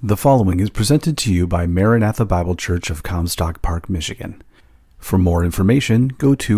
The following is presented to you by Maranatha Bible Church of Comstock Park, Michigan. For more information, go to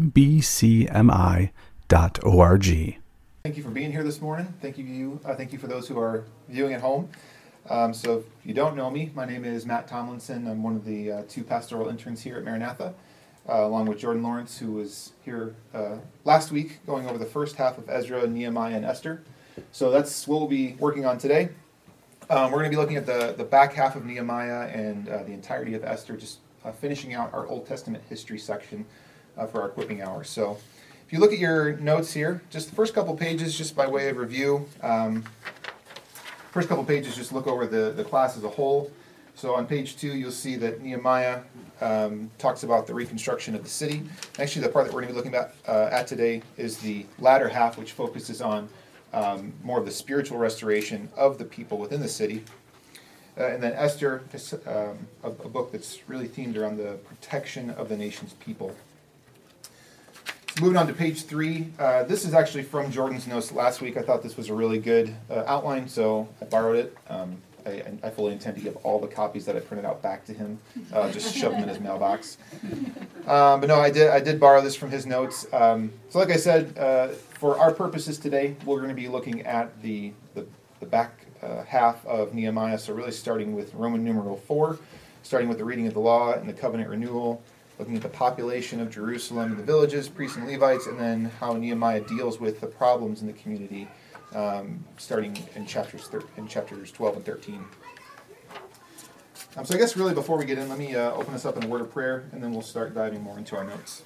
mbcmi.org. Thank you for being here this morning. Thank you for those who are viewing at home. So if you don't know me, my name is Matt Tomlinson. I'm one of the two pastoral interns here at Maranatha, along with Jordan Lawrence, who was here last week going over the first half of Ezra, Nehemiah, and Esther. So that's what we'll be working on today. We're going to be looking at the back half of Nehemiah and the entirety of Esther, just finishing out our Old Testament history section for our equipping hour. So if you look at your notes here, just the first couple pages, just by way of review. First couple pages, just look over the class as a whole. So on page 2, you'll see that Nehemiah talks about the reconstruction of the city. Actually, the part that we're going to be looking at today is the latter half, which focuses on more of the spiritual restoration of the people within the city. And then Esther is a book that's really themed around the protection of the nation's people. So moving on to page 3, this is actually from Jordan's notes last week. I thought this was a really good outline, so I borrowed it. I fully intend to give all the copies that I printed out back to him, just shove them in his mailbox. But no, I did borrow this from his notes. So like I said, for our purposes today, we're going to be looking at the back half of Nehemiah, so really starting with Roman numeral 4, starting with the reading of the law and the covenant renewal, looking at the population of Jerusalem and the villages, priests and Levites, and then how Nehemiah deals with the problems in the community, starting in chapters 12 and 13. So I guess really before we get in, let me open us up in a word of prayer, and then we'll start diving more into our notes.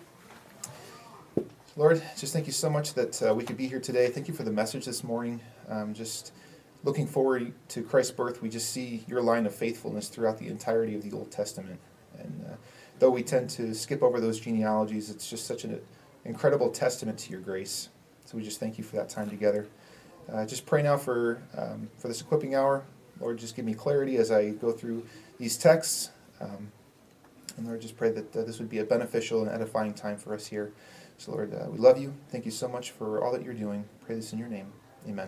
Lord, just thank you so much that we could be here today. Thank you for the message this morning. Just looking forward to Christ's birth, we just see your line of faithfulness throughout the entirety of the Old Testament. And though we tend to skip over those genealogies, it's just such an incredible testament to your grace. So we just thank you for that time together. Just pray now for this equipping hour. Lord, just give me clarity as I go through these texts. And Lord, just pray that this would be a beneficial and edifying time for us here. So Lord, we love you. Thank you so much for all that you're doing. Pray this in your name. Amen.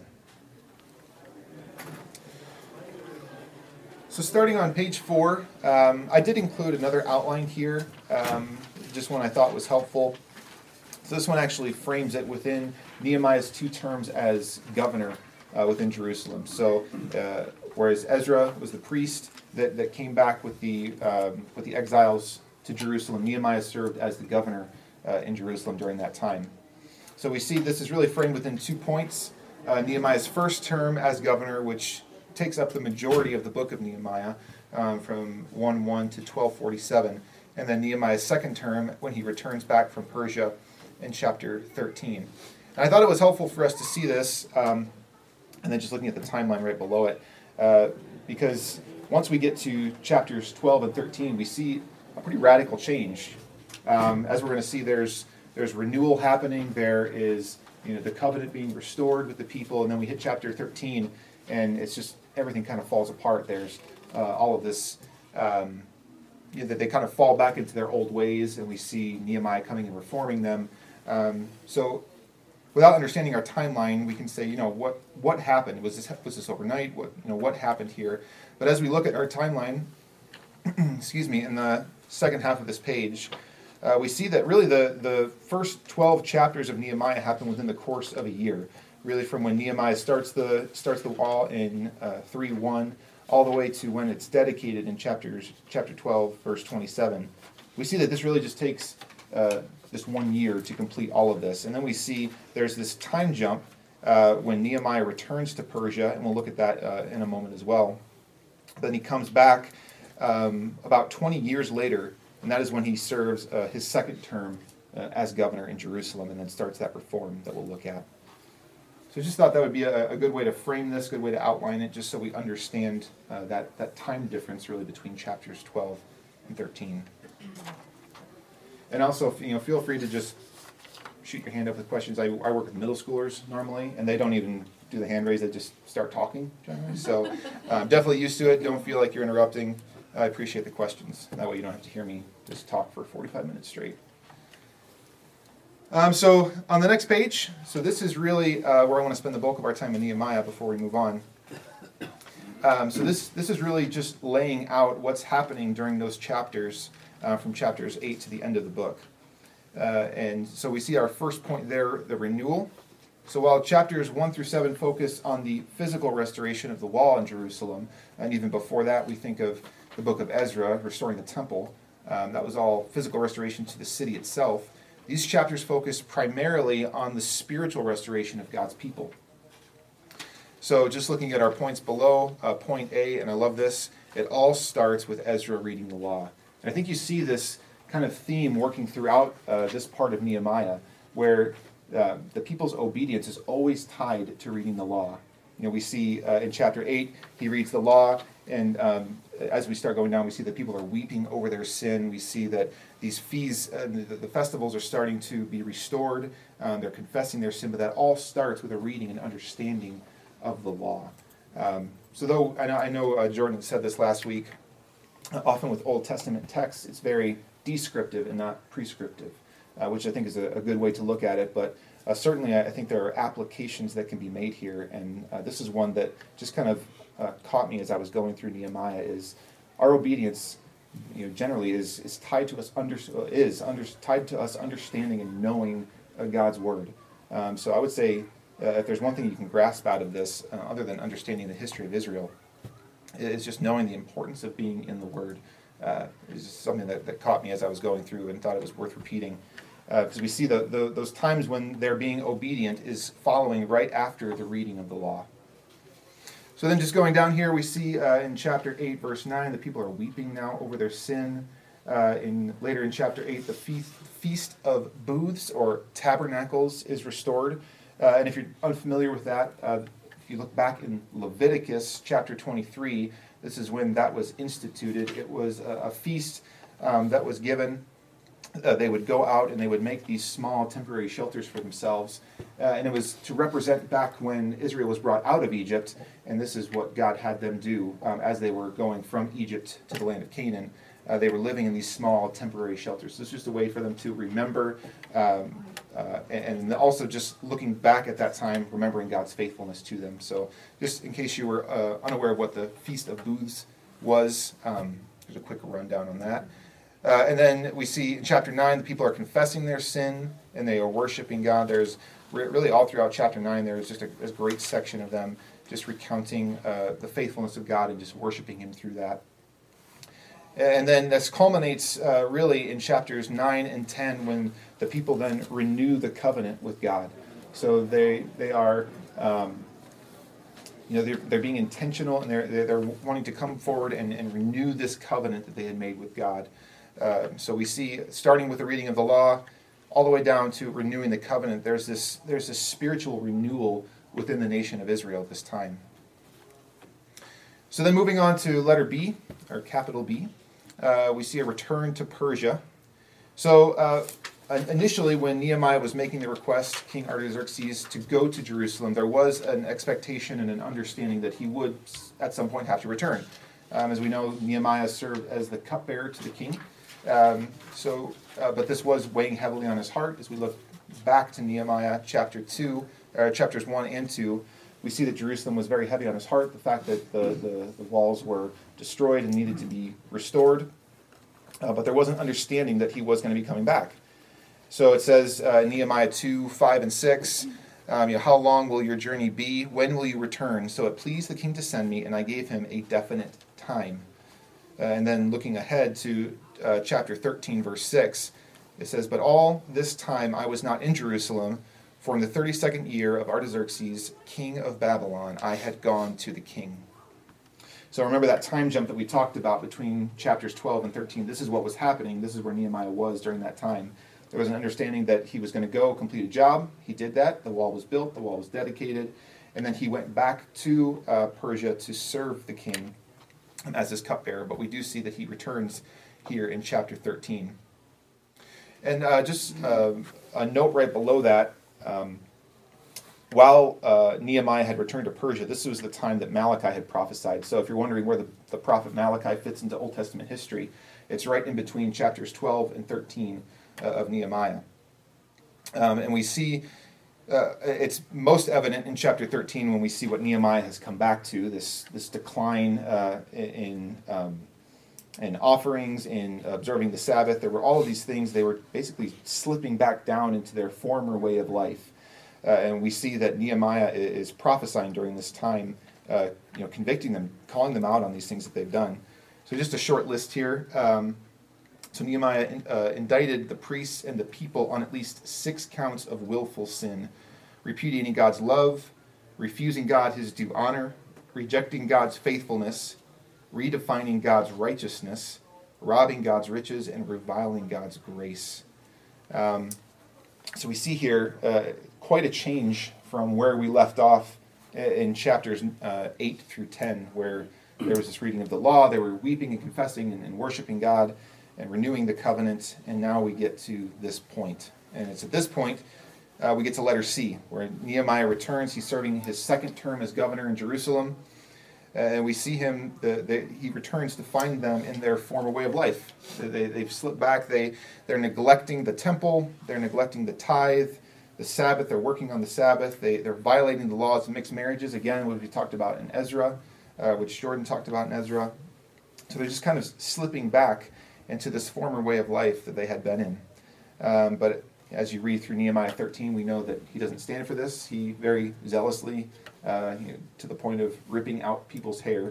So starting on page 4, I did include another outline here, just one I thought was helpful. So this one actually frames it within Nehemiah's 2 terms as governor within Jerusalem. So whereas Ezra was the priest that came back with the exiles to Jerusalem, Nehemiah served as the governor in Jerusalem during that time. So we see this is really framed within 2 points. Nehemiah's first term as governor, which takes up the majority of the book of Nehemiah, from 1:1 to 12:47. And then Nehemiah's second term when he returns back from Persia in chapter 13. And I thought it was helpful for us to see this, and then just looking at the timeline right below it, because once we get to chapters 12 and 13, we see a pretty radical change. As we're going to see, there's renewal happening. There is the covenant being restored with the people, and then we hit chapter 13, and it's just everything kind of falls apart. There's all of this that they kind of fall back into their old ways, and we see Nehemiah coming and reforming them. So without understanding our timeline, we can say, what happened? Was this overnight? What happened here? But as we look at our timeline, in the second half of this page, we see that really the first 12 chapters of Nehemiah happen within the course of a year. Really, from when Nehemiah starts the wall in 3:1, all the way to when it's dedicated in chapter 12, verse 27. We see that this really just takes just 1 year to complete all of this. And then we see there's this time jump when Nehemiah returns to Persia, and we'll look at that in a moment as well. Then he comes back about 20 years later, and that is when he serves his second term as governor in Jerusalem, and then starts that reform that we'll look at. So I just thought that would be a good way to frame this, good way to outline it, just so we understand that time difference really between chapters 12 and 13. And also, feel free to just shoot your hand up with questions. I work with middle schoolers normally, and they don't even do the hand raise, they just start talking generally. So I'm definitely used to it. Don't feel like you're interrupting. I appreciate the questions. That way you don't have to hear me just talk for 45 minutes straight. So on the next page, so this is really where I want to spend the bulk of our time in Nehemiah before we move on. So this is really just laying out what's happening during those chapters, from chapters 8 to the end of the book. And so we see our first point there, the renewal. So while chapters 1 through 7 focus on the physical restoration of the wall in Jerusalem, and even before that we think of the book of Ezra restoring the temple, that was all physical restoration to the city itself. These chapters focus primarily on the spiritual restoration of God's people. So just looking at our points below, point A, and I love this, it all starts with Ezra reading the law. And I think you see this kind of theme working throughout this part of Nehemiah, where the people's obedience is always tied to reading the law. We see in chapter 8, he reads the law, and as we start going down, we see that people are weeping over their sin. We see that these feasts, the festivals are starting to be restored. They're confessing their sin, but that all starts with a reading and understanding of the law. So though I know Jordan said this last week, often with Old Testament texts, it's very descriptive and not prescriptive, which I think is a good way to look at it. But certainly I think there are applications that can be made here, and this is one that just kind of caught me as I was going through Nehemiah. Is our obedience, generally is tied to us tied to us understanding and knowing God's word. So I would say if there's one thing you can grasp out of this, other than understanding the history of Israel, it's just knowing the importance of being in the word. It's just something that caught me as I was going through and thought it was worth repeating. Because we see those times when they're being obedient is following right after the reading of the law. So then just going down here, we see in chapter 8, verse 9, the people are weeping now over their sin. Later in chapter 8, the Feast of Booths or Tabernacles is restored. And if you're unfamiliar with that, if you look back in Leviticus chapter 23, this is when that was instituted. It was a feast that was given. They would go out and they would make these small temporary shelters for themselves. And it was to represent back when Israel was brought out of Egypt. And this is what God had them do as they were going from Egypt to the land of Canaan. They were living in these small temporary shelters. So it's just a way for them to remember, and also just looking back at that time, remembering God's faithfulness to them. So just in case you were unaware of what the Feast of Booths was, there's a quick rundown on that. And then we see in chapter 9, the people are confessing their sin and they are worshiping God. There's really all throughout chapter 9, there's just a great section of them just recounting the faithfulness of God and just worshiping Him through that. And then this culminates really in chapters 9 and 10 when the people then renew the covenant with God. So they are, they're being intentional and they're wanting to come forward and renew this covenant that they had made with God. So we see, starting with the reading of the law, all the way down to renewing the covenant, there's this spiritual renewal within the nation of Israel at this time. So then moving on to letter B, or capital B, we see a return to Persia. So initially when Nehemiah was making the request, King Artaxerxes, to go to Jerusalem, there was an expectation and an understanding that he would at some point have to return. As we know, Nehemiah served as the cupbearer to the king. But this was weighing heavily on his heart. As we look back to Nehemiah chapters 1 and 2, we see that Jerusalem was very heavy on his heart. The fact that the walls were destroyed and needed to be restored. But there was an understanding that he was going to be coming back. So it says in Nehemiah 2, 5 and 6, how long will your journey be? When will you return? So it pleased the king to send me, and I gave him a definite time. And then looking ahead to chapter 13, verse 6, it says, but all this time I was not in Jerusalem, for in the 32nd year of Artaxerxes, king of Babylon, I had gone to the king. So remember that time jump that we talked about between chapters 12 and 13. This is what was happening. This is where Nehemiah was during that time. There was an understanding that he was going to go complete a job. He did that. The wall was built. The wall was dedicated. And then he went back to Persia to serve the king as his cupbearer. But we do see that he returns here in chapter 13. And just a note right below that, while Nehemiah had returned to Persia, this was the time that Malachi had prophesied. So if you're wondering where the prophet Malachi fits into Old Testament history, it's right in between chapters 12 and 13 of Nehemiah. And we see it's most evident in chapter 13 when we see what Nehemiah has come back to, this decline in offerings, in observing the Sabbath. There were all of these things. They were basically slipping back down into their former way of life. And we see that Nehemiah is prophesying during this time, convicting them, calling them out on these things that they've done. So just a short list here. So Nehemiah indicted the priests and the people on at least 6 counts of willful sin: repudiating God's love, refusing God his due honor, rejecting God's faithfulness, redefining God's righteousness, robbing God's riches, and reviling God's grace. So we see here quite a change from where we left off in chapters 8 through 10, where there was this reading of the law. They were weeping and confessing and worshiping God and renewing the covenant, and now we get to this point. And it's at this point we get to letter C, where Nehemiah returns. He's serving his 2nd term as governor in Jerusalem, and we see him, he returns to find them in their former way of life. They've slipped back. They're neglecting the temple. They're neglecting the tithe, the Sabbath. They're working on the Sabbath. They're violating the laws of mixed marriages, again, what we talked about in Ezra, which Jordan talked about in Ezra. So they're just kind of slipping back into this former way of life that they had been in. But as you read through Nehemiah 13, we know that he doesn't stand for this. He very zealously, to the point of ripping out people's hair,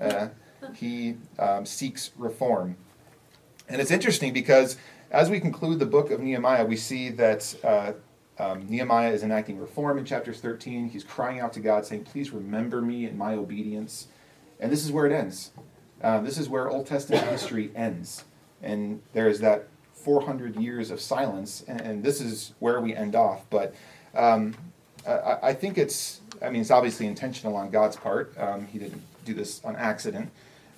he seeks reform. And it's interesting because as we conclude the book of Nehemiah, we see that Nehemiah is enacting reform in chapters 13. He's crying out to God, saying, please remember me in my obedience. And this is where it ends. This is where Old Testament history ends. And there's that 400 years of silence, and this is where we end off. But I think it's obviously intentional on God's part. He didn't do this on accident.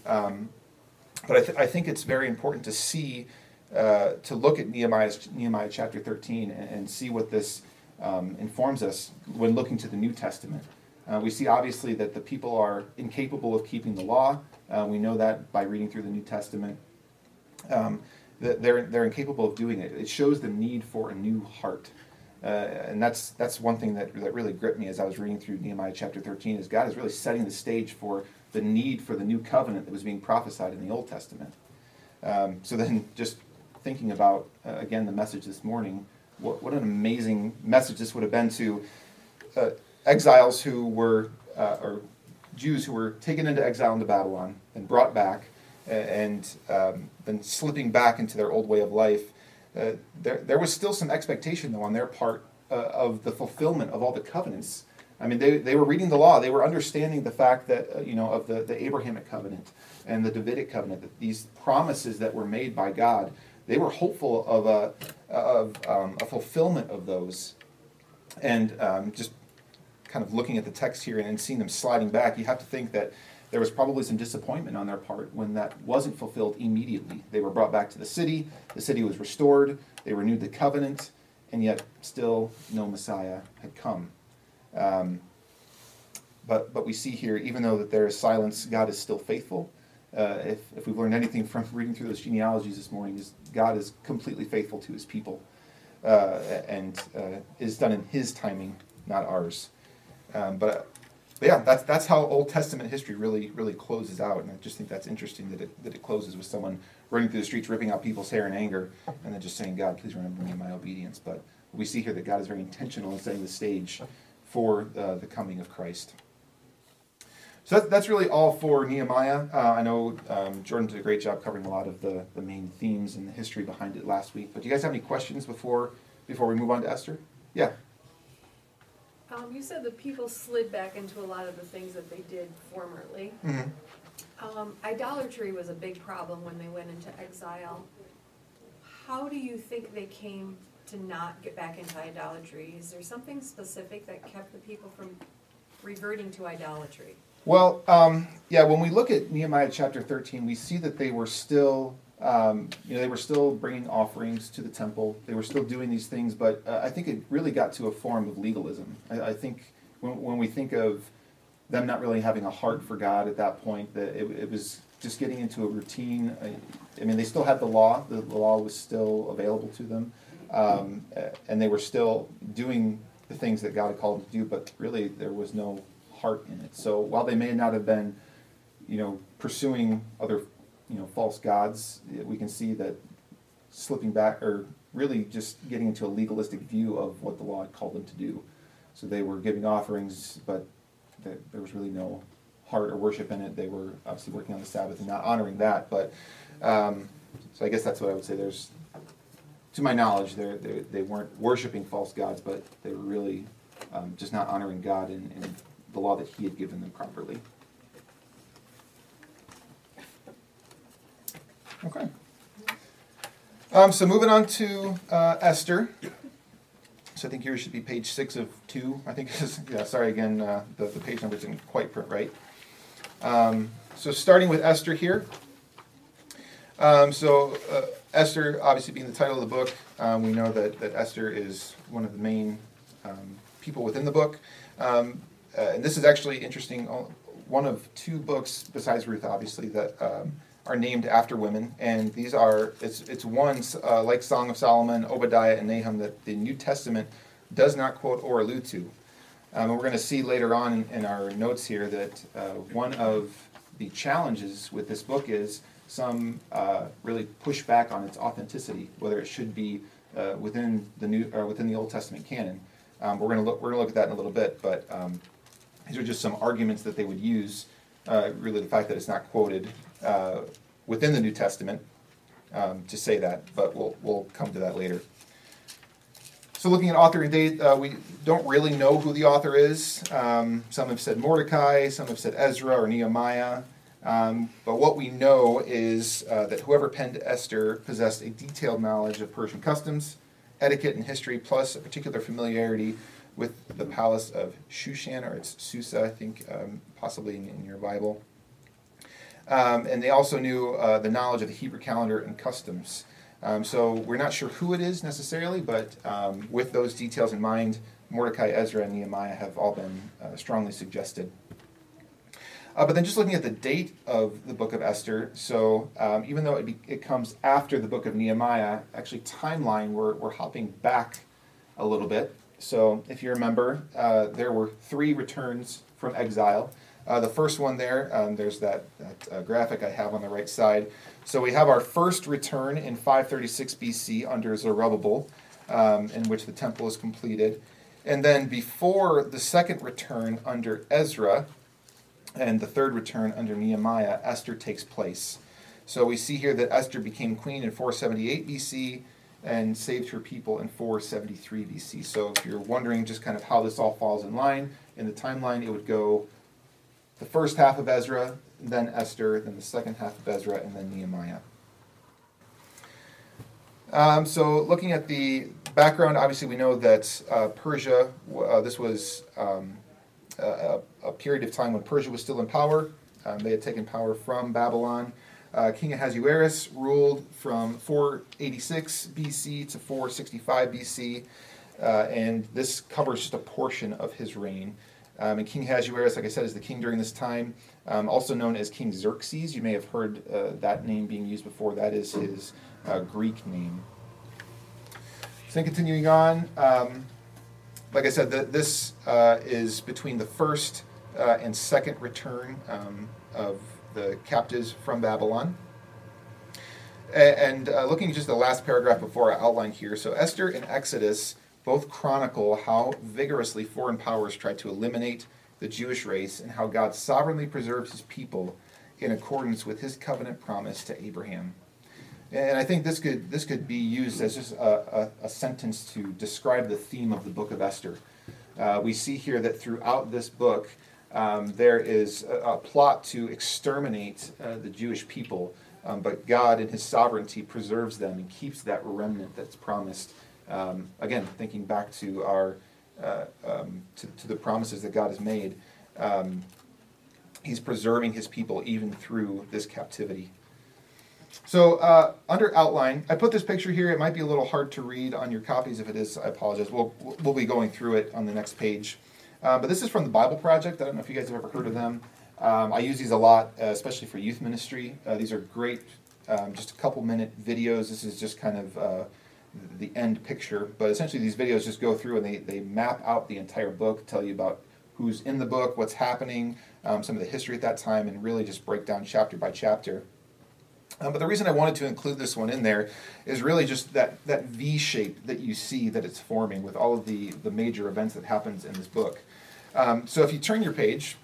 But I think it's very important to see, to look at Nehemiah chapter 13 and see what this informs us when looking to the New Testament. We see obviously that the people are incapable of keeping the law. We know that by reading through the New Testament. They're incapable of doing it. It shows the need for a new heart. And that's one thing that really gripped me as I was reading through Nehemiah chapter 13, is God is really setting the stage for the need for the new covenant that was being prophesied in the Old Testament. So then just thinking about, again, the message this morning, what an amazing message this would have been to exiles who were, or Jews who were taken into exile into Babylon and brought back, and then slipping back into their old way of life. There was still some expectation, though, on their part of the fulfillment of all the covenants. They were reading the law. They were understanding the fact that, of the Abrahamic covenant and the Davidic covenant, that these promises that were made by God, they were hopeful of a fulfillment of those. And just kind of looking at the text here and seeing them sliding back, you have to think that there was probably some disappointment on their part when that wasn't fulfilled immediately. They were brought back to the city was restored, they renewed the covenant, and yet still no Messiah had come. But we see here, even though that there is silence, God is still faithful. If we've learned anything from reading through those genealogies this morning, is God is completely faithful to his people, and is done in his timing, not ours. But yeah, that's how Old Testament history really closes out, and I just think that's interesting that it closes with someone running through the streets, ripping out people's hair in anger, and then just saying, God, please remember me in my obedience. But we see here that God is very intentional in setting the stage for the coming of Christ. So that's really all for Nehemiah. I know Jordan did a great job covering a lot of the main themes and the history behind it last week. But do you guys have any questions before we move on to Esther? Yeah. You said the people slid back into a lot of the things that they did formerly. Mm-hmm. Idolatry was a big problem when they went into exile. How do you think they came to not get back into idolatry? Is there something specific that kept the people from reverting to idolatry? Well, when we look at Nehemiah chapter 13, we see that they were still they were still bringing offerings to the temple. They were still doing these things, but I think it really got to a form of legalism. I think when we think of them not really having a heart for God at that point, that it was just getting into a routine. They still had the law. The law was still available to them, and they were still doing the things that God had called them to do, but really there was no heart in it. So while they may not have been, pursuing other, false gods, we can see that slipping back, or really just getting into a legalistic view of what the law had called them to do. So they were giving offerings, but there was really no heart or worship in it. They were obviously working on the Sabbath and not honoring that. But so I guess that's what I would say. There's, to my knowledge, they weren't worshiping false gods, but they were really just not honoring God and the law that He had given them properly. Okay. So moving on to Esther. So I think here should be page 6 of 2. I think, sorry again, the page number didn't quite print right. So starting with Esther here. Esther, obviously being the title of the book, we know that Esther is one of the main people within the book. And this is actually interesting, one of 2 books, besides Ruth obviously, that are named after women. And these are, it's ones like Song of Solomon, Obadiah, and Nahum that the New Testament does not quote or allude to. And we're going to see later on in our notes here that one of the challenges with this book is some really push back on its authenticity, whether it should be within the Old Testament canon. We're going to look at that in a little bit, but these are just some arguments that they would use. Really, the fact that it's not quoted within the New Testament to say that, but we'll come to that later. So looking at author and date, we don't really know who the author is. Some have said Mordecai, some have said Ezra or Nehemiah. But what we know is that whoever penned Esther possessed a detailed knowledge of Persian customs, etiquette, and history, plus a particular familiarity with the palace of Shushan, or it's Susa, I think, possibly in your Bible. And they also knew the knowledge of the Hebrew calendar and customs. So we're not sure who it is necessarily, but with those details in mind, Mordecai, Ezra, and Nehemiah have all been strongly suggested. But then just looking at the date of the book of Esther, so even though it comes after the book of Nehemiah, actually timeline, we're hopping back a little bit. So if you remember, there were 3 returns from exile. The first one there's that graphic I have on the right side. So we have our first return in 536 BC under Zerubbabel, in which the temple is completed. And then before the second return under Ezra, and the third return under Nehemiah, Esther takes place. So we see here that Esther became queen in 478 BC and saved her people in 473 BC. So if you're wondering just kind of how this all falls in line, in the timeline it would go the first half of Ezra, then Esther, then the second half of Ezra, and then Nehemiah. So looking at the background, obviously we know that Persia, this was a period of time when Persia was still in power. They had taken power from Babylon. King Ahasuerus ruled from 486 BC to 465 BC, and this covers just a portion of his reign. And King Ahasuerus, like I said, is the king during this time, also known as King Xerxes. You may have heard that name being used before. That is his Greek name. So then continuing on, like I said, this is between the first and second return of the captives from Babylon. And looking at just the last paragraph before I outline here, so Esther and Exodus both chronicle how vigorously foreign powers tried to eliminate the Jewish race and how God sovereignly preserves his people in accordance with his covenant promise to Abraham. And I think this could be used as just a sentence to describe the theme of the book of Esther. We see here that throughout this book, there is a plot to exterminate the Jewish people, but God in his sovereignty preserves them and keeps that remnant that's promised. Again, thinking back to our to the promises that God has made, he's preserving his people even through this captivity. So under outline, I put this picture here. It might be a little hard to read on your copies. If it is, I apologize. We'll be going through it on the next page. But this is from the Bible Project. I don't know if you guys have ever heard of them. I use these a lot, especially for youth ministry. These are great, just a couple minute videos. This is just kind of the end picture. But essentially these videos just go through and they map out the entire book, tell you about who's in the book, what's happening, some of the history at that time, and really just break down chapter by chapter. But the reason I wanted to include this one in there is really just that V shape that you see that it's forming with all of the major events that happens in this book. So if you turn your page,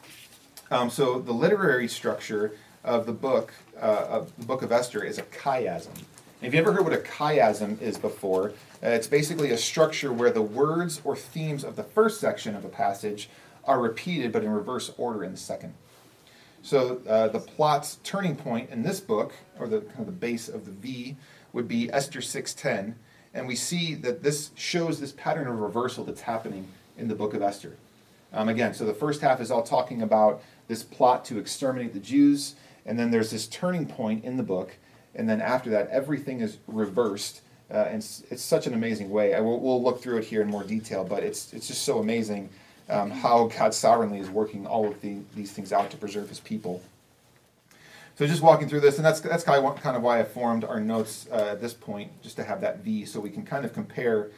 so the literary structure of the book of Esther is a chiasm. If you ever heard what a chiasm is before, it's basically a structure where the words or themes of the first section of a passage are repeated but in reverse order in the second. So the plot's turning point in this book, or the kind of the base of the V, would be Esther 6:10, and we see that this shows this pattern of reversal that's happening in the book of Esther. Again, so the first half is all talking about this plot to exterminate the Jews, and then there's this turning point in the book, and then after that, everything is reversed, and it's such an amazing way. We'll look through it here in more detail, but it's just so amazing how God sovereignly is working all of these things out to preserve his people. So just walking through this, and that's kind of why I formed our notes at this point, just to have that V, so we can kind of compare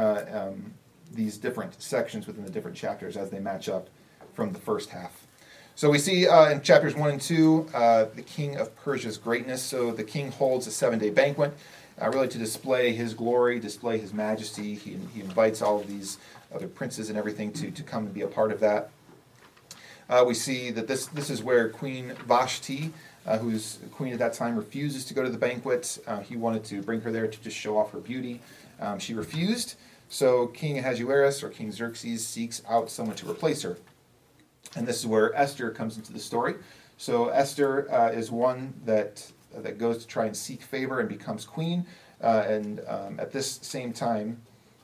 these different sections within the different chapters as they match up from the first half. So we see in chapters 1 and 2, the king of Persia's greatness. So the king holds a 7-day banquet, really to display his glory, display his majesty. He invites all of these other princes and everything to come and be a part of that. We see that this is where Queen Vashti, who's queen at that time, refuses to go to the banquet. He wanted to bring her there to just show off her beauty. She refused, so King Ahasuerus, or King Xerxes, seeks out someone to replace her. And this is where Esther comes into the story. So Esther is one that goes to try and seek favor and becomes queen. And at this same time,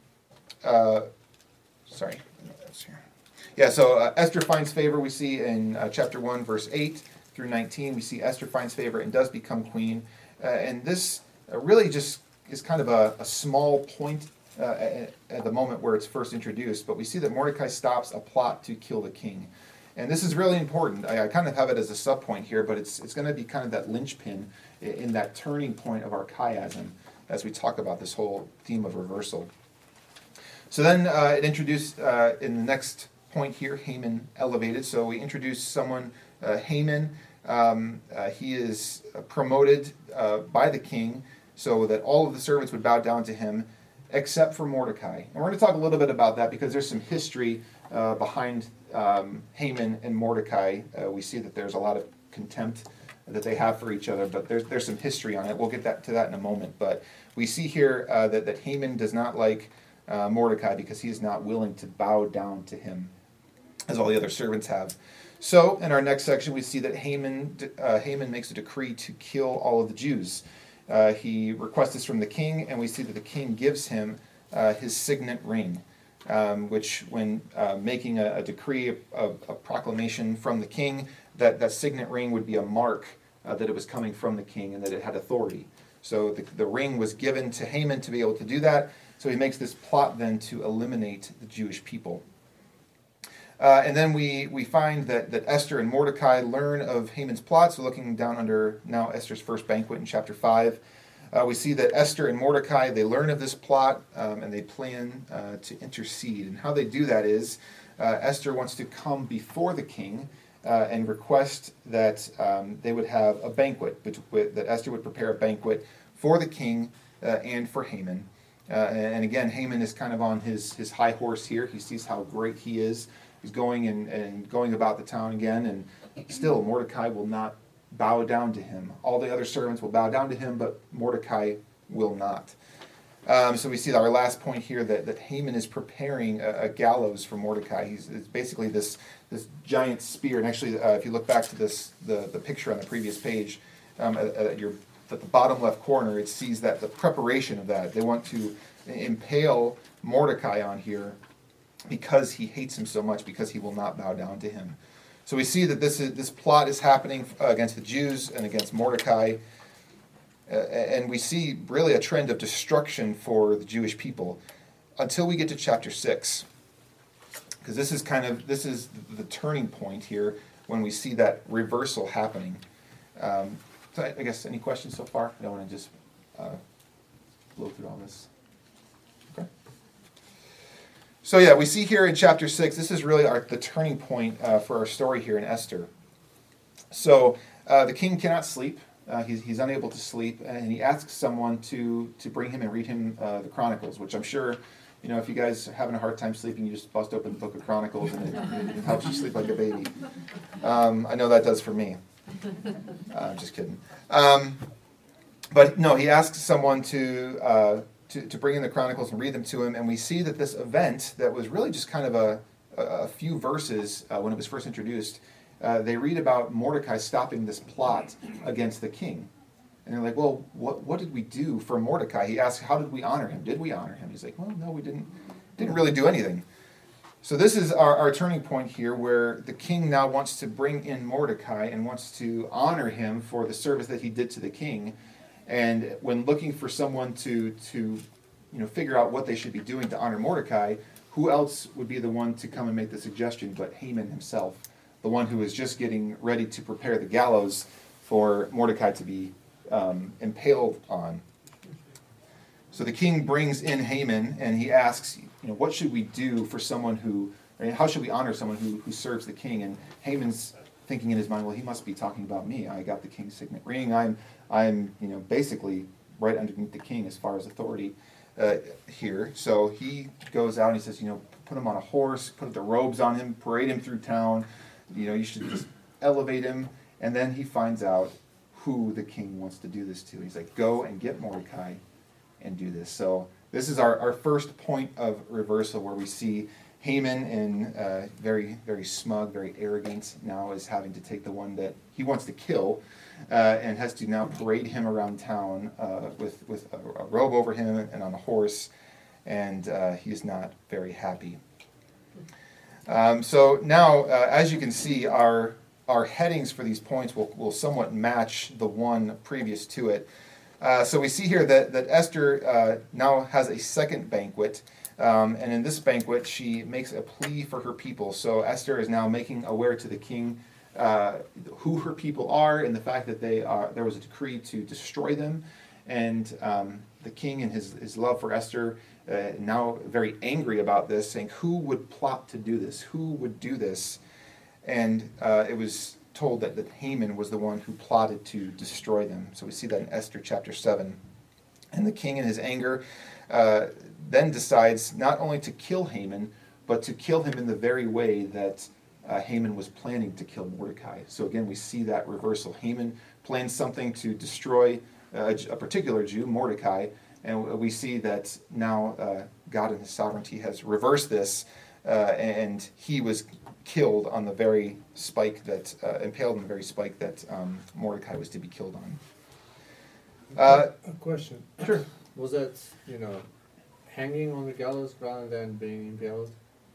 Esther finds favor. We see in chapter 1, verse 8 through 19, we see Esther finds favor and does become queen. And this really just is kind of a small point at the moment where it's first introduced. But we see that Mordecai stops a plot to kill the king. And this is really important. I kind of have it as a subpoint here, but it's going to be kind of that linchpin in that turning point of our chiasm as we talk about this whole theme of reversal. So then it introduced, in the next point here, Haman elevated. So we introduce someone, Haman. He is promoted by the king so that all of the servants would bow down to him except for Mordecai. And we're going to talk a little bit about that because there's some history behind Haman and Mordecai. We see that there's a lot of contempt that they have for each other, but there's some history on it. We'll get to that in a moment. But we see here that Haman does not like Mordecai because he is not willing to bow down to him as all the other servants have. So in our next section, we see that Haman makes a decree to kill all of the Jews. He requests this from the king, and we see that the king gives him his signet ring, which when making a decree, a proclamation from the king, that signet ring would be a mark that it was coming from the king and that it had authority. So the ring was given to Haman to be able to do that. So he makes this plot then to eliminate the Jewish people. And then we find that Esther and Mordecai learn of Haman's plot. So looking down under now Esther's first banquet in chapter 5, we see that Esther and Mordecai, they learn of this plot and they plan to intercede. And how they do that is Esther wants to come before the king and request that they would have a banquet, that Esther would prepare a banquet for the king and for Haman. And again, Haman is kind of on his high horse here. He sees how great he is. He's going and going about the town again, and still Mordecai will not bow down to him. All the other servants will bow down to him, but Mordecai will not. So we see our last point here that Haman is preparing a gallows for Mordecai. It's basically this giant spear. And actually, if you look back to the picture on the previous page, at the bottom left corner, it sees that the preparation of that. They want to impale Mordecai on here because he hates him so much, because he will not bow down to him. So we see that this plot is happening against the Jews and against Mordecai. And we see really a trend of destruction for the Jewish people until we get to chapter 6. Because this is the turning point here when we see that reversal happening. So I guess any questions so far? I don't want to just blow through all this. Okay. So yeah, we see here in chapter 6, this is really the turning point for our story here in Esther. So the king cannot sleep. He's unable to sleep, and he asks someone to bring him and read him the Chronicles, which I'm sure, if you guys are having a hard time sleeping, you just bust open the book of Chronicles, and it helps you sleep like a baby. I know that does for me. I'm just kidding. But no, he asks someone to bring in the Chronicles and read them to him, and we see that this event that was really just kind of a few verses when it was first introduced, they read about Mordecai stopping this plot against the king. And they're like, well, what did we do for Mordecai? He asks, how did we honor him? Did we honor him? He's like, well, no, we didn't really do anything. So this is our turning point here, where the king now wants to bring in Mordecai and wants to honor him for the service that he did to the king. And when looking for someone to figure out what they should be doing to honor Mordecai, who else would be the one to come and make the suggestion but Haman himself, the one who is just getting ready to prepare the gallows for Mordecai to be impaled on. So the king brings in Haman, and he asks, what should we do for someone how should we honor someone who serves the king? And Haman's thinking in his mind, well, he must be talking about me. I got the king's signet ring. I'm basically right underneath the king as far as authority here. So he goes out and he says, put him on a horse, put the robes on him, parade him through town. You should just elevate him. And then he finds out who the king wants to do this to. He's like, go and get Mordecai and do this. So this is our first point of reversal, where we see Haman, in very, very smug, very arrogant, now is having to take the one that he wants to kill and has to now parade him around town with a robe over him and on a horse, and he is not very happy. So now, as you can see, our headings for these points will somewhat match the one previous to it. So we see here that Esther now has a second banquet, and in this banquet she makes a plea for her people. So Esther is now making aware to the king who her people are, and the fact that there was a decree to destroy them. And the king, in his love for Esther, now very angry about this, saying, who would plot to do this? Who would do this? And it was told that Haman was the one who plotted to destroy them. So we see that in Esther chapter 7. And the king, in his anger, then decides not only to kill Haman, but to kill him in the very way that Haman was planning to kill Mordecai. So again, we see that reversal. Haman plans something to destroy a particular Jew, Mordecai, and we see that now God in his sovereignty has reversed this, and he was killed on the very spike that, impaled on the very spike that Mordecai was to be killed on. A question. Sure. Was that, hanging on the gallows rather than being impaled?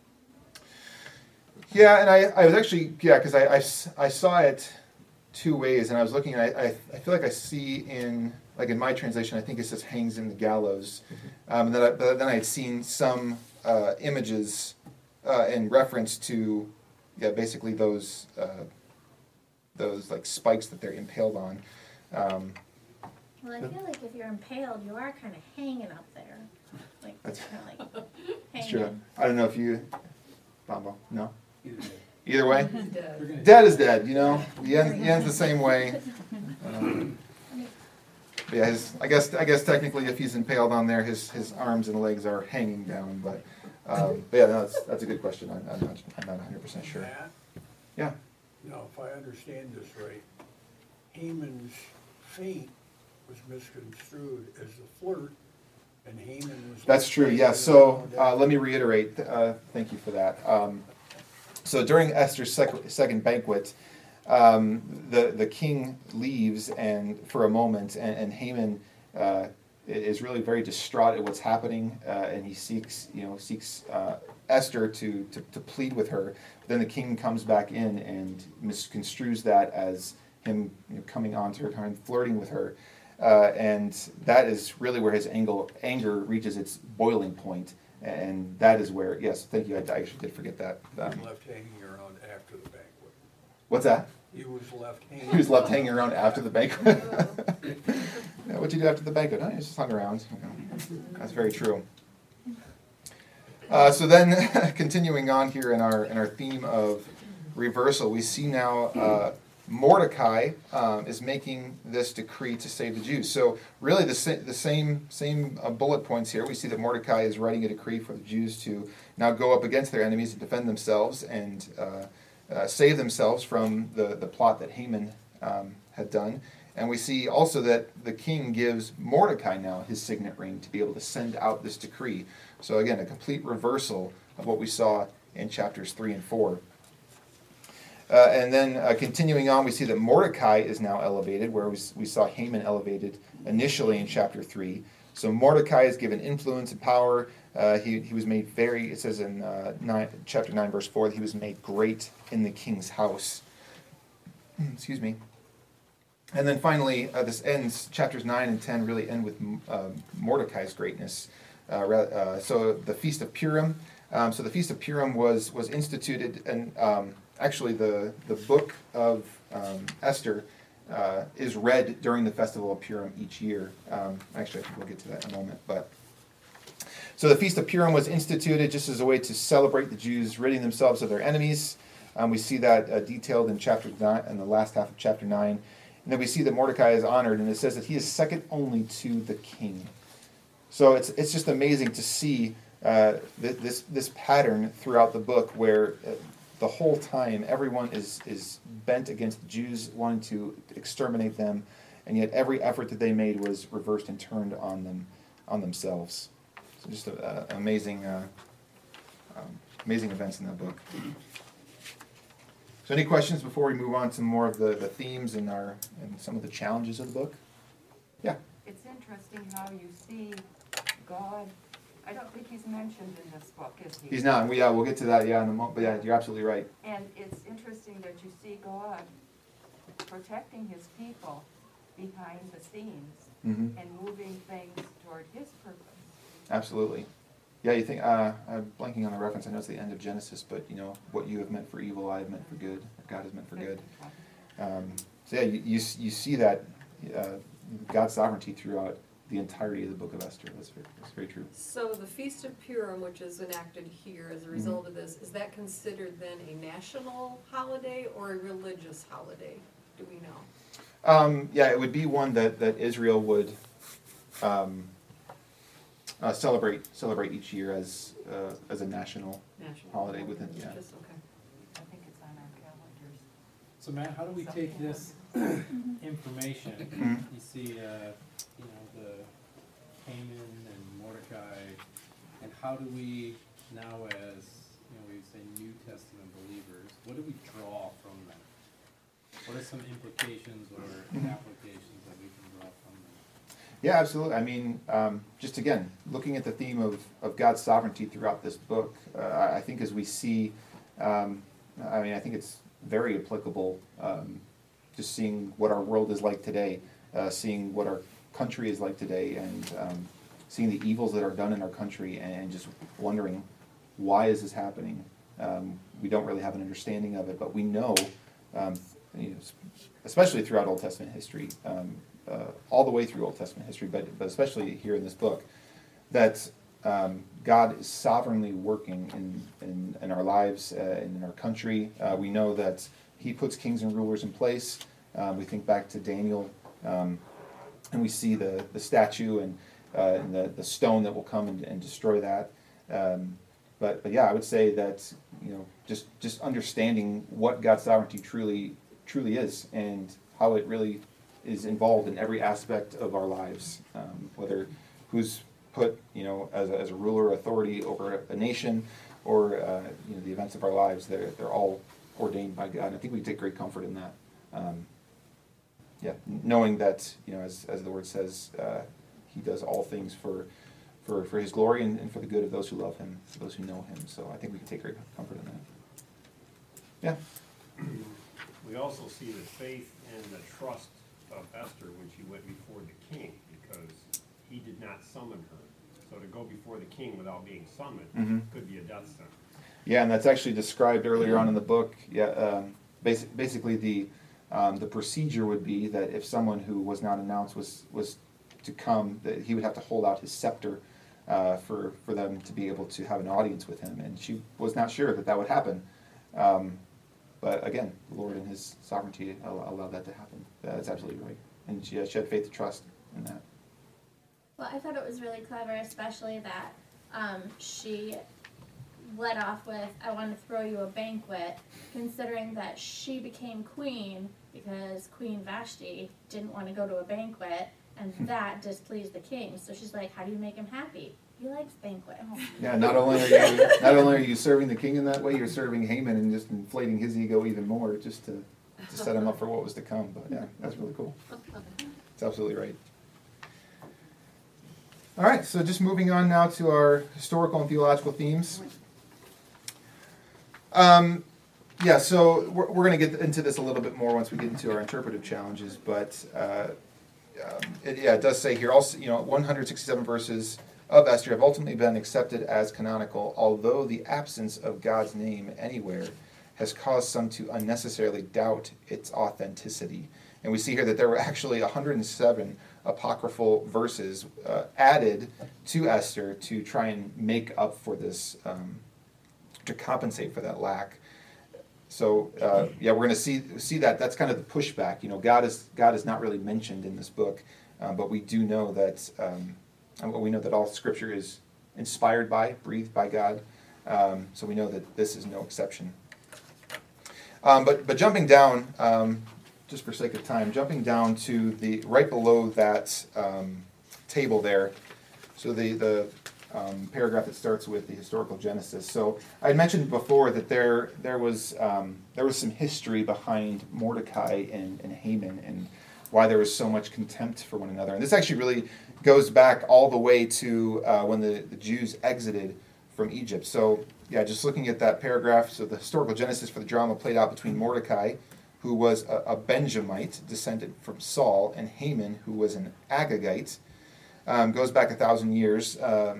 Yeah, and I was actually, because I saw it two ways, and I was looking, and I feel like I see in my translation, I think it says hangs in the gallows. And then I had seen some images in reference to, basically those like spikes that they're impaled on. Well, I feel like if you're impaled, you are kind of hanging up there. That's kind of That's true. hanging. I don't know if you, Bombo, no? Either way. Either way? He's dead. Dead is dead, The end's the same way. But yeah, I guess technically, if he's impaled on there, his arms and legs are hanging down. But yeah, no, that's a good question. I'm not 100% sure. Matt? Yeah. Now, if I understand this right, Haman's faint was misconstrued as a flirt, and Haman was... That's true, yes. So let me reiterate. Thank you for that. So during Esther's second banquet, the king leaves and for a moment, and Haman is really very distraught at what's happening, and he seeks Esther to plead with her. But then the king comes back in and misconstrues that as him coming on to her, kind of flirting with her, and that is really where his anger reaches its boiling point. And that is where, yes, thank you, I actually did forget that. He was left hanging around after the banquet. What's that? He was left hanging. He was left hanging around after the banquet. Yeah, what'd you do after the banquet? He just hung around. That's very true. So then, continuing on here in our theme of reversal, we see now Mordecai is making this decree to save the Jews. So really, the same bullet points here. We see that Mordecai is writing a decree for the Jews to now go up against their enemies and defend themselves and save themselves from the plot that Haman had done. And we see also that the king gives Mordecai now his signet ring to be able to send out this decree. So again, a complete reversal of what we saw in chapters 3 and 4. And then continuing on, we see that Mordecai is now elevated, where we saw Haman elevated initially in chapter 3. So Mordecai is given influence and power. He was made very, it says in chapter 9, verse 4, that he was made great in the king's house. Excuse me. And then finally, this ends, chapters 9 and 10 really end with Mordecai's greatness. So the Feast of Purim. So the Feast of Purim was instituted, and actually the book of Esther is read during the Festival of Purim each year. Actually, I think we'll get to that in a moment. So the Feast of Purim was instituted just as a way to celebrate the Jews ridding themselves of their enemies. We see that detailed in chapter 9, in the last half of chapter 9. And then we see that Mordecai is honored, and it says that he is second only to the king. So it's just amazing to see this pattern throughout the book, where the whole time everyone is bent against the Jews, wanting to exterminate them, and yet every effort that they made was reversed and turned on themselves. So just amazing events in that book. So any questions before we move on to more of the themes and some of the challenges of the book? Yeah. It's interesting how you see God. I don't think he's mentioned in this book, is he? He's not. We'll get to that, in a moment. But yeah, you're absolutely right. And it's interesting that you see God protecting his people behind the scenes and moving things toward his purpose. Absolutely. Yeah, you think, I'm blanking on the reference, I know it's the end of Genesis, but what you have meant for evil, I have meant for good, or God has meant for good. So yeah, you see that God's sovereignty throughout the entirety of the book of Esther. That's very true. So the Feast of Purim, which is enacted here as a result of this, is that considered then a national holiday or a religious holiday? Do we know? Yeah, it would be one that Israel would celebrate each year as a national holiday within. Yeah. Just, okay. I think it's on our calendars. So Matt, how do we take this information? You see, the Haman and Mordecai, and how do we now, as we say, New Testament believers, what do we draw from that? What are some implications or applications that we can draw from that? Yeah, absolutely. I mean, just again, looking at the theme of God's sovereignty throughout this book, I think as we see, I think it's very applicable, just seeing what our world is like today, seeing what our country is like today, and seeing the evils that are done in our country, and just wondering, why is this happening? We don't really have an understanding of it, but we know, especially throughout Old Testament history, all the way through Old Testament history, but especially here in this book, that God is sovereignly working in our lives and in our country. We know that he puts kings and rulers in place. We think back to Daniel, and we see the statue and the stone that will come and destroy that. But yeah, I would say that just understanding what God's sovereignty truly is, and how it really is involved in every aspect of our lives, whether who's put as a ruler or authority over a nation, or the events of our lives, they're all ordained by God. And I think we take great comfort in that. Knowing that as the word says, he does all things for his glory and for the good of those who love him, for those who know him. So I think we can take great comfort in that. Yeah. We also see the faith and the trust of Esther when she went before the king, because he did not summon her. So to go before the king without being summoned could be a death sentence. Yeah, and that's actually described earlier on in the book. Yeah, basically the procedure would be that if someone who was not announced was to come, that he would have to hold out his scepter for them to be able to have an audience with him. And she was not sure that would happen. But again, the Lord in his sovereignty allowed that to happen. That's absolutely right. And she had faith to trust in that. Well, I thought it was really clever, especially that she led off with, I want to throw you a banquet, considering that she became queen because Queen Vashti didn't want to go to a banquet, and that displeased the king. So she's like, how do you make him happy? He likes banquets. Yeah, not only are you serving the king in that way, you're serving Haman and just inflating his ego even more just to set him up for what was to come. But yeah, that's really cool. It's absolutely right. All right, so just moving on now to our historical and theological themes. So we're going to get into this a little bit more once we get into our interpretive challenges, but it does say here also, 167 verses of Esther have ultimately been accepted as canonical, although the absence of God's name anywhere has caused some to unnecessarily doubt its authenticity. And we see here that there were actually 107 apocryphal verses added to Esther to try and make up for this, to compensate for that lack. So we're going to see that. That's kind of the pushback. God is not really mentioned in this book, but we do know that we know that all Scripture is inspired by, breathed by God. So we know that this is no exception. But jumping down, just for sake of time, jumping down to the right below that table there. So the paragraph that starts with the historical Genesis. So I had mentioned before that there was some history behind Mordecai and Haman and why there was so much contempt for one another. And this actually really goes back all the way to when the Jews exited from Egypt. So just looking at that paragraph, so the historical Genesis for the drama played out between Mordecai, who was a Benjamite descended from Saul, and Haman, who was an Agagite. Goes back 1,000 years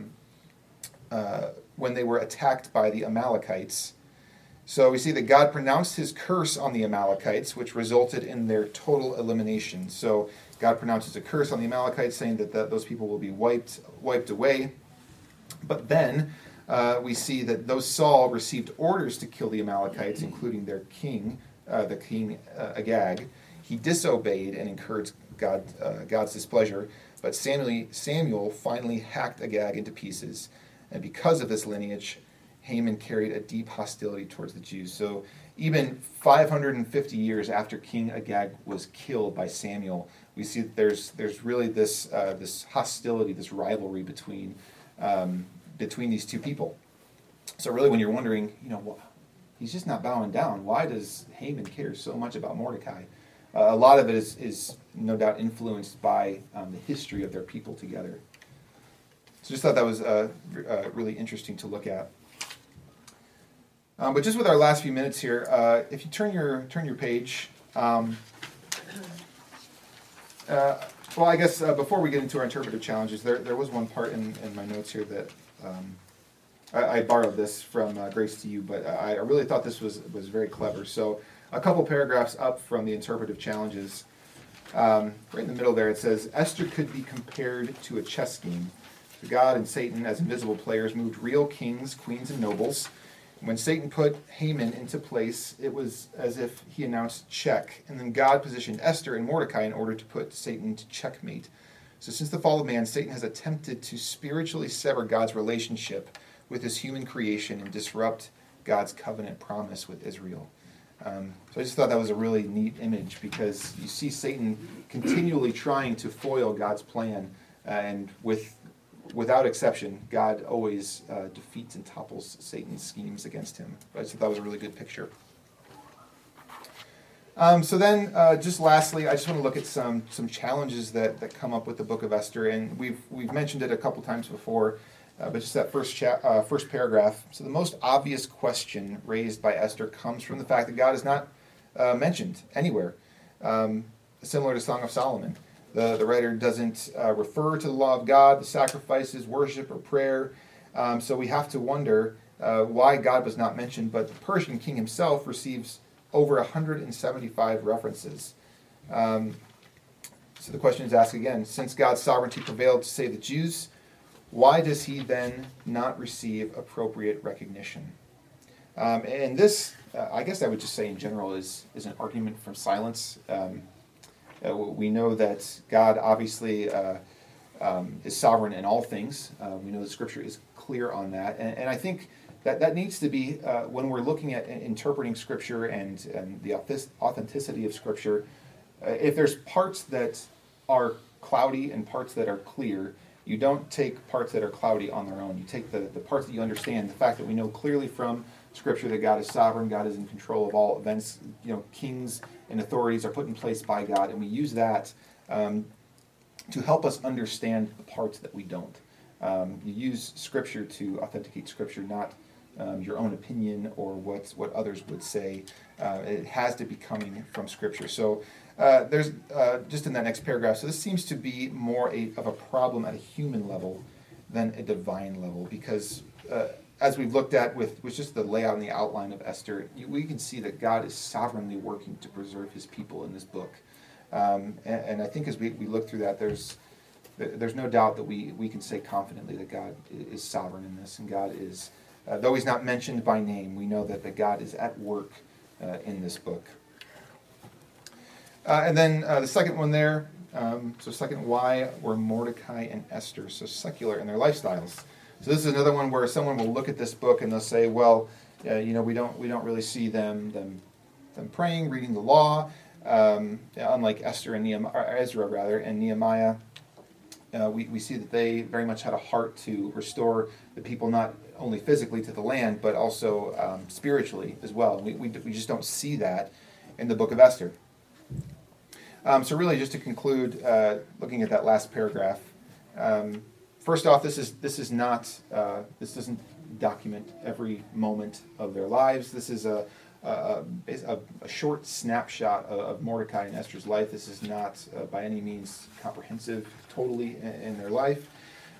when they were attacked by the Amalekites. So we see that God pronounced his curse on the Amalekites, which resulted in their total elimination. So God pronounces a curse on the Amalekites, saying that those people will be wiped away. But then we see that though Saul received orders to kill the Amalekites, including their king, the king Agag, he disobeyed and incurred God's displeasure. But Samuel finally hacked Agag into pieces. And because of this lineage, Haman carried a deep hostility towards the Jews. So even 550 years after King Agag was killed by Samuel, we see that there's really this hostility, this rivalry between these two people. So really, when you're wondering, he's just not bowing down. Why does Haman care so much about Mordecai? A lot of it is no doubt influenced by the history of their people together. So just thought that was really interesting to look at. But just with our last few minutes here, if you turn your page, I guess before we get into our interpretive challenges, there was one part in my notes here that I borrowed this from Grace to You, but I really thought this was very clever. So a couple paragraphs up from the interpretive challenges, right in the middle there, it says, Esther could be compared to a chess game. So God and Satan, as invisible players, moved real kings, queens, and nobles. When Satan put Haman into place, it was as if he announced check, and then God positioned Esther and Mordecai in order to put Satan to checkmate. So since the fall of man, Satan has attempted to spiritually sever God's relationship with his human creation and disrupt God's covenant promise with Israel. So I just thought that was a really neat image because you see Satan continually trying to foil God's plan, and without exception, God always defeats and topples Satan's schemes against him. I just thought that was a really good picture. So then, just lastly, I just want to look at some challenges that come up with the Book of Esther, and we've mentioned it a couple times before, but just that first paragraph. So the most obvious question raised by Esther comes from the fact that God is not mentioned anywhere, similar to Song of Solomon. The writer doesn't refer to the law of God, the sacrifices, worship, or prayer. So we have to wonder why God was not mentioned, but the Persian king himself receives over 175 references. So the question is asked again, since God's sovereignty prevailed to save the Jews, why does he then not receive appropriate recognition? And this, I guess I would just say in general, is an argument from silence. We know that God obviously is sovereign in all things. We know the Scripture is clear on that. And I think that needs to be, when we're looking at interpreting Scripture and the authenticity of Scripture, if there's parts that are cloudy and parts that are clear, you don't take parts that are cloudy on their own. You take the parts that you understand, the fact that we know clearly from Scripture that God is sovereign, God is in control of all events, kings and authorities are put in place by God, and we use that to help us understand the parts that we don't. You use Scripture to authenticate Scripture, not your own opinion or what others would say. It has to be coming from Scripture. So there's just in that next paragraph, so this seems to be more of a problem at a human level than a divine level, because as we've looked at with just the layout and the outline of Esther, we can see that God is sovereignly working to preserve his people in this book. And I think as we look through that, there's no doubt that we can say confidently that God is sovereign in this, and God is, though he's not mentioned by name, we know that God is at work in this book. And then the second one there, so second, why were Mordecai and Esther so secular in their lifestyles? So this is another one where someone will look at this book and they'll say, well, we don't really see them praying, reading the law, unlike Esther and Ezra and Nehemiah. We see that they very much had a heart to restore the people not only physically to the land, but also spiritually as well. We just don't see that in the book of Esther. So really, just to conclude, looking at that last paragraph, first off, this doesn't document every moment of their lives. This is a short snapshot of Mordecai and Esther's life. This is not by any means comprehensive totally in their life.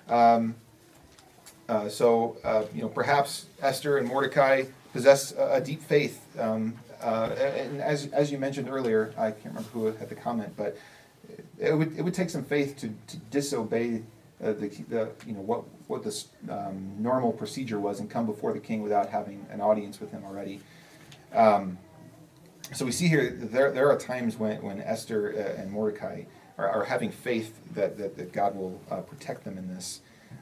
Perhaps Esther and Mordecai possess a deep faith. And as you mentioned earlier, I can't remember who had the comment, but it would take some faith to disobey what this normal procedure was and come before the king without having an audience with him already. So we see here there are times when Esther and Mordecai are having faith that God will protect them in this.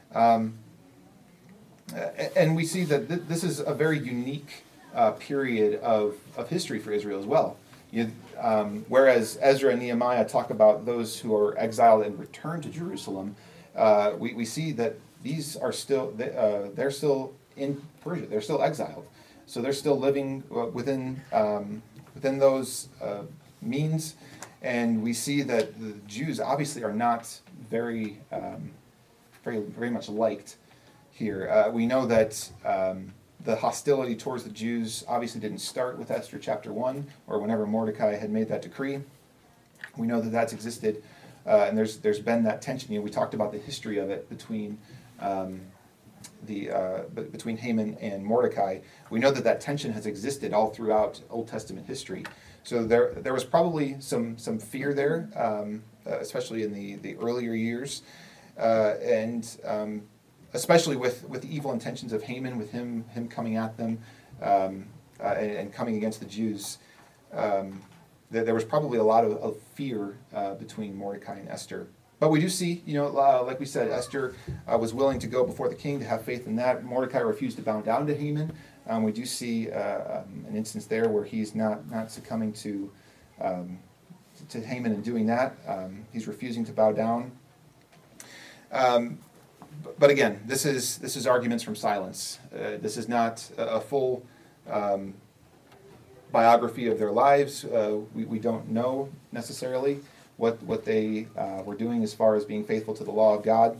And we see that this is a very unique period of history for Israel as well. Whereas Ezra and Nehemiah talk about those who are exiled and return to Jerusalem, we see that these are still they're still in Persia. They're still exiled, so they're still living within those means. And we see that the Jews obviously are not very much liked here. We know that the hostility towards the Jews obviously didn't start with Esther chapter 1 or whenever Mordecai had made that decree. We know that that's existed, and there's been that tension. We talked about the history of it between Haman and Mordecai. We know that tension has existed all throughout Old Testament history. So there was probably some fear there, especially in the earlier years, and especially with the evil intentions of Haman, with him coming at them and coming against the Jews. There was probably a lot of fear between Mordecai and Esther. But we do see, like we said, Esther was willing to go before the king to have faith in that. Mordecai refused to bow down to Haman. We do see an instance there where he's not succumbing to Haman and doing that. He's refusing to bow down. But again, this is arguments from silence. This is not a full biography of their lives. We don't know necessarily what they were doing as far as being faithful to the law of God.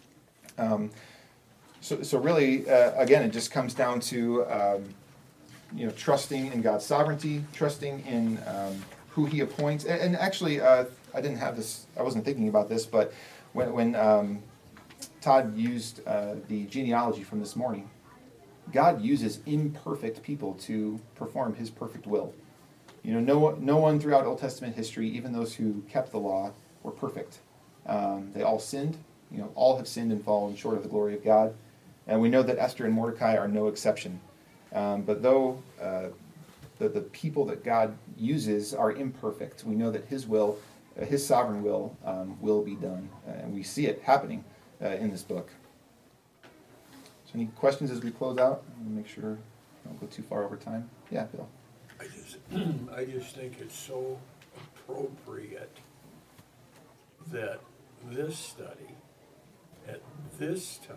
So really, again, it just comes down to trusting in God's sovereignty, trusting in who He appoints. And actually, I didn't have this. I wasn't thinking about this, but when Todd used the genealogy from this morning, God uses imperfect people to perform His perfect will. No one throughout Old Testament history, even those who kept the law, were perfect. They all sinned. All have sinned and fallen short of the glory of God. And we know that Esther and Mordecai are no exception. But though the people that God uses are imperfect, we know that His will, His sovereign will be done. And we see it happening in this book. So any questions as we close out? Make sure I don't go too far over time. Yeah, Bill. I just think it's so appropriate that this study at this time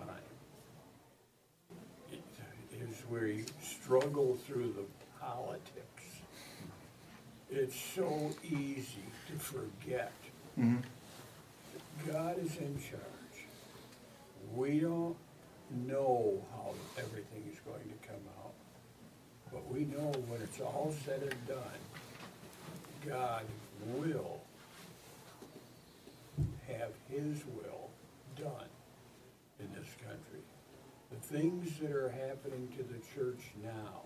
is where you struggle through the politics. It's so easy to forget. Mm-hmm. God is in charge. We don't know how everything is going to come out, but we know when it's all said and done, God will have His will done in this country. The things that are happening to the church now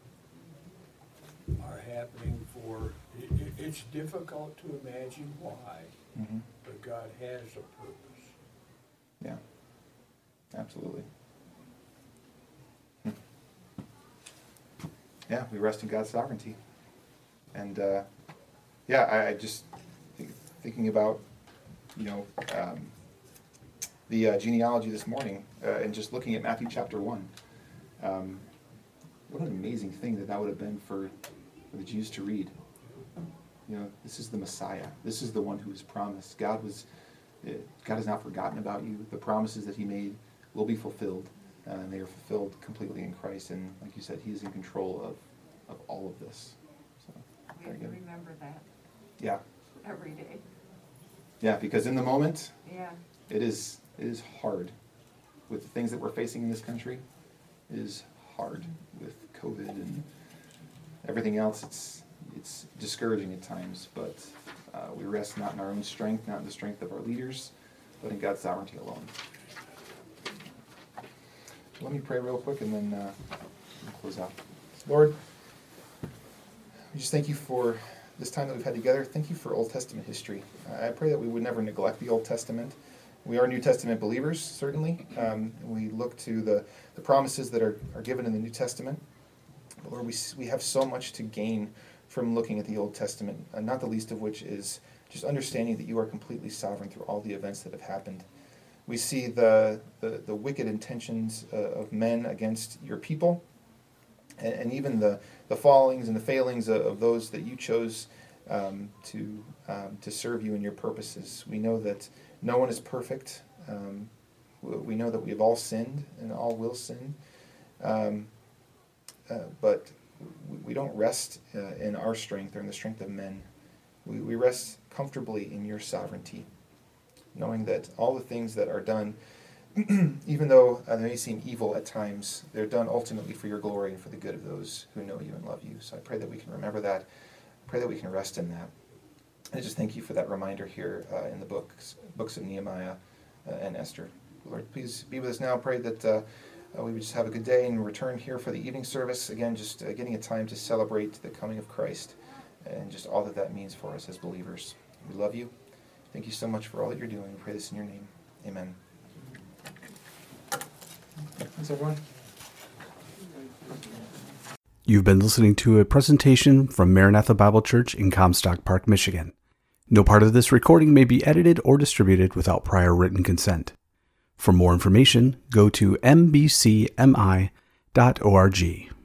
are happening for, it's difficult to imagine why, Mm-hmm. but God has a purpose. Yeah, absolutely. Yeah, we rest in God's sovereignty. And I just thinking about, the genealogy this morning and just looking at Matthew chapter 1. What an amazing thing that would have been for the Jews to read. This is the Messiah. This is the one who was promised. God has not forgotten about you. The promises that He made will be fulfilled. And they are fulfilled completely in Christ. And like you said, He is in control of all of this. So, We very have to good. remember that Yeah. every day. Yeah, because in the moment, Yeah. it is hard. With the things that we're facing in this country, it is hard with COVID and everything else. It's discouraging at times, but we rest not in our own strength, not in the strength of our leaders, but in God's sovereignty alone. So let me pray real quick and then we'll close out. Lord, we just thank you for this time that we've had together. Thank you for Old Testament history. I pray that we would never neglect the Old Testament. We are New Testament believers, certainly. We look to the promises that are given in the New Testament. But Lord, we have so much to gain from looking at the Old Testament, not the least of which is just understanding that you are completely sovereign through all the events that have happened. We see the wicked intentions of men against your people, and even the fallings and the failings of those that you chose to serve you in your purposes. We know that no one is perfect. We know that we have all sinned and all will sin. But we don't rest in our strength or in the strength of men. We rest comfortably in your sovereignty, knowing that all the things that are done, even though they may seem evil at times, they're done ultimately for your glory and for the good of those who know you and love you. So I pray that we can remember that. I pray that we can rest in that. And I just thank you for that reminder here in the books of Nehemiah and Esther. Lord, please be with us now. Pray that we would just have a good day and return here for the evening service. Again, just getting a time to celebrate the coming of Christ and just all that means for us as believers. We love you. Thank you so much for all that you're doing. We pray this in your name. Amen. Thanks, everyone. You've been listening to a presentation from Maranatha Bible Church in Comstock Park, Michigan. No part of this recording may be edited or distributed without prior written consent. For more information, go to mbcmi.org.